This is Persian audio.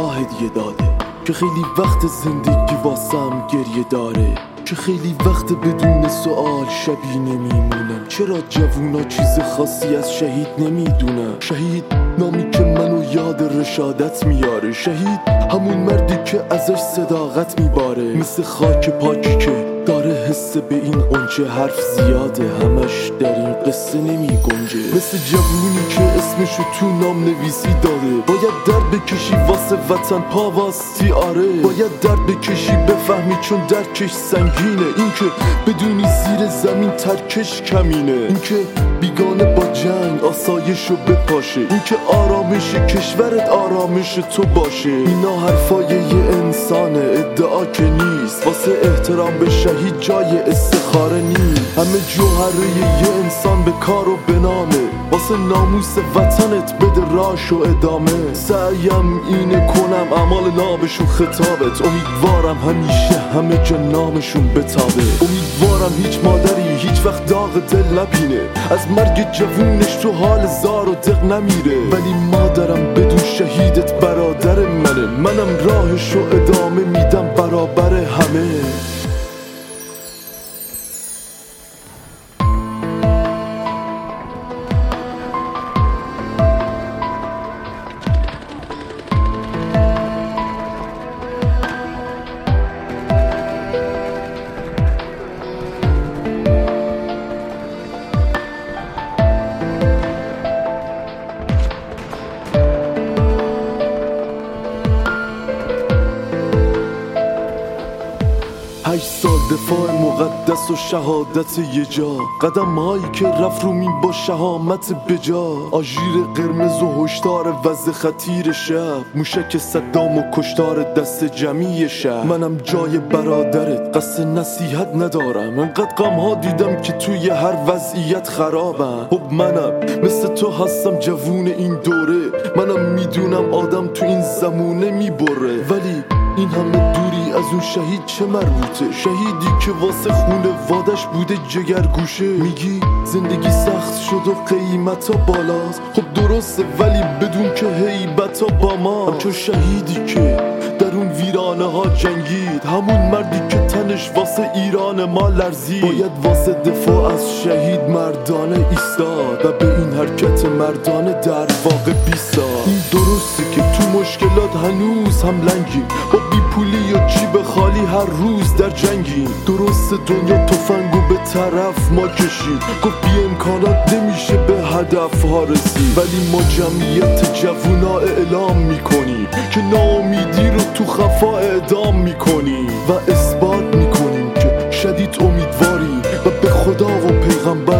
هدیه داده، که خیلی وقت زندگی واسم گریه داره، که خیلی وقت بدون سوال شبی نمیمونم. چرا جوونا چیز خاصی از شهید نمیدونم؟ شهید نامی که منو یاد رشادت میاره، شهید همون مردی که ازش صداقت میباره، مثل خاک پاکی که داره حس به این قنچه، حرف زیاده همش در این قصه نمی گنجه، مثل جوونی که اسمشو تو نام نویسی داده. باید درد بکشی واسه وطن پا واستی، آره باید درد بکشی بفهمی چون درکش سنگینه. این که بدونی زیر زمین ترکش کمینه، این که بیگانه با جنگ آسایشو بپاشه، این که آرامش کشورت آرامش تو باشه. اینا حرفای یه انسانه، ادعا که نیست، واسه احترام به شهید جای استخاره نیست. همه جوهره یه انسان به کار و به نامه، واسه ناموس وطنت بده راش و ادامه. سعیم اینه کنم اعمال نابشون خطابت، امیدوارم همیشه همه جا نامشون بتابه. امیدوارم هیچ مادری هیچ وقت داغ دل نبینه، از مرگ جوونش تو حال زار و دق نمیره. ولی مادرم بدون شهیدت برادر منم راهشو ادامه میدم برابر همه. هشت سال دفاع مقدس و شهادت یه جا، قدم هایی که رفت رو مین با شهامت بجا. آژیر قرمز و هشدار وضع خطیر شب، موشک صدام و کشتار دست جمعی شهر. منم جای برادرت قصد نصیحت ندارم، انقدر غم ها دیدم که توی هر وضعیت خرابم. خب منم مثل تو هستم جوون این دوره، منم میدونم آدم تو این زمونه میبره. ولی این همه دوری از اون شهید چه مربوطه؟ شهیدی که واسه خونه وادش بوده جگرگوشه. میگی زندگی سخت شد و قیمتا بالاست، خب درسته ولی بدون که هیبتا با ما. همچون شهیدی که در اون ویرانه ها جنگید، همون مردی که تنش واسه ایران ما لرزید. باید واسه دفاع از شهید مردانه ایستاد و به این حرکت مردانه در واقع بیستاد. این درسته که تو مشکلات هنوز هم لنگیم، با بی پولی و جیب خالی هر روز در جنگیم. درسته دنیا تفنگو به طرف ما کشید، گفت بی امکانات نمیشه به هدف ها رسید. ولی ما جمعیت جوونا اعلام میکنیم که ناامیدی رو تو خفا اعدام میکنیم و اثبات میکنیم که شدید امیدواریم و به خدا و پیغمبر